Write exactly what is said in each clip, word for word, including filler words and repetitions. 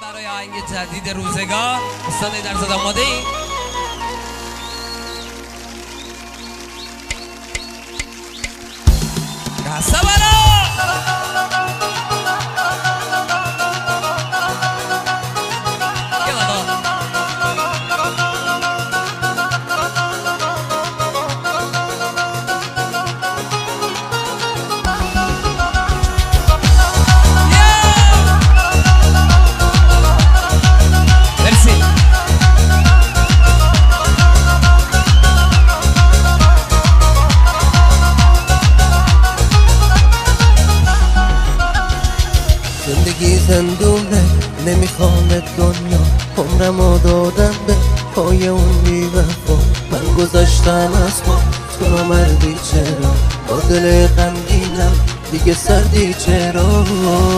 برای آهنگ جدید روزگار استاد ایدرزاد آماده ای؟ دسته برا زندگی زندونه نمیخوام دنیا عمرمو دادم به پای اون بی‌وفا من گذاشتم از پا تو نامردی چرا با دل غمگینم دیگه سردی چرا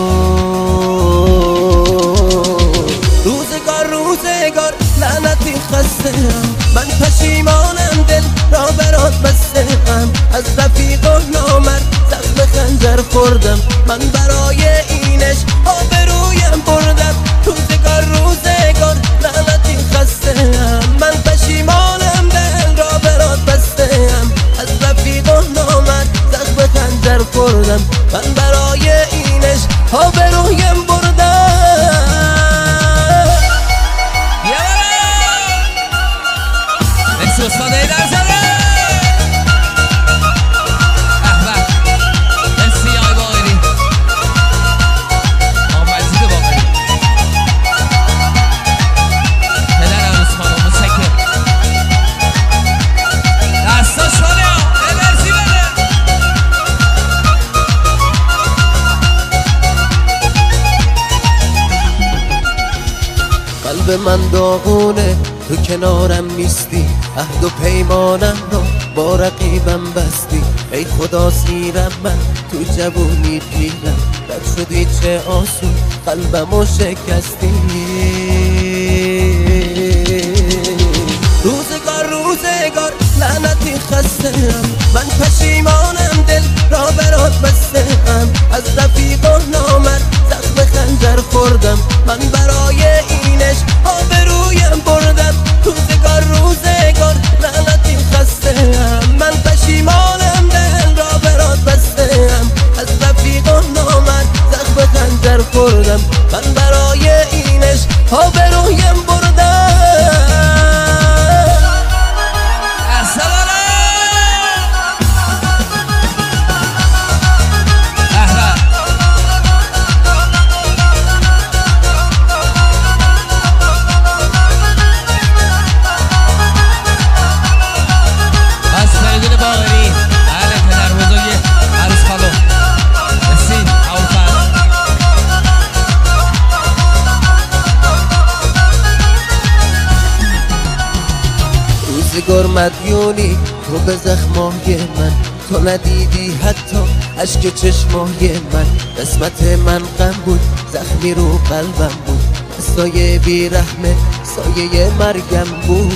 روزگار روزگار لعنتی خسته‌ام من پشیمانم دل را برات بسته‌ام از رفیق و نامرد زخم خنجر خوردم من برای اینش آبرویم بردم روزگار روزگار لعنتی خسته‌ام من پشیمانم دل را برات بسته‌ام از رفیق و نامرد زخم خنجر خوردم من برای اینش آبرویم بردم استاد ایدرزاد قلب من داغونه تو کنارم نیستی عهد و پیمانم رو با رقیبم بستی ای خدا سیرم من تو جوونی پیرم بد شدی چه آسون قلبمو شکستی روزگار روزگار لعنتی خسته‌ام من پشیمانم دل را برات بسته‌ام از رفیق و نامرد زخم خنجر خوردم من برای اینش آبرویم بردم روزگار روزگار لعنتی خسته‌ام من پشیمانم دل را برات بسته‌ام از رفیق و نامرد زخم خنجر خوردم من برای اینش آبرویم بردم روزگار مدیونی تو به زخمای من تو ندیدی حتی اشک چشمای من قسمت من غم بود زخمی رو قلبم بود سایه بیرحمه سایه مرگم بود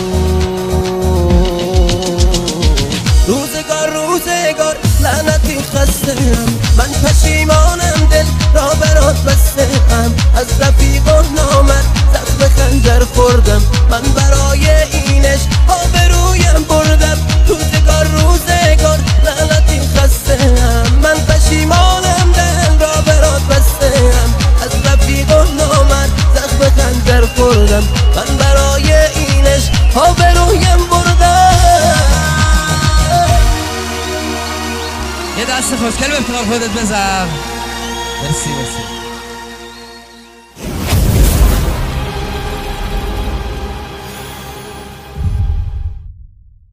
روزگار روزگار لعنتی خسته‌ام من پشیمانم دل را برات بسته‌ام از رفیق و نامرد زخم خنجر خوردم من برای اینش آبرویم بردم روزگار روزگار لعنتی خسته‌ام من پشیمانم دل را برات بسته‌ام از رفیق و نامرد زخم خنجر خوردم من برای اینش آبرویم بردم یه دست خوشگل به افتخار خودت بزن. مرسی مرسی